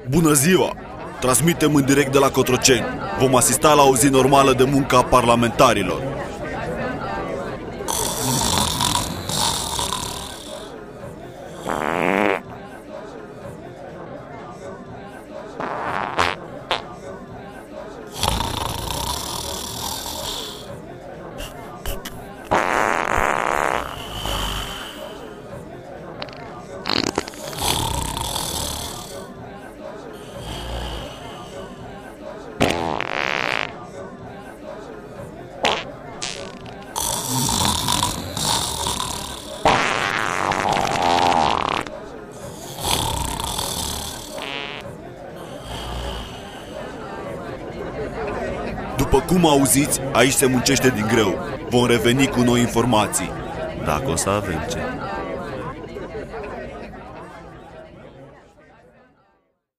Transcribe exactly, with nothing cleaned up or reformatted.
Bună ziua! Transmitem în direct de la Cotroceni. Vom asista la o zi normală de muncă a parlamentarilor. După cum auziți, aici se muncește din greu. Vom reveni cu noi informații. Dacă o să avem ce.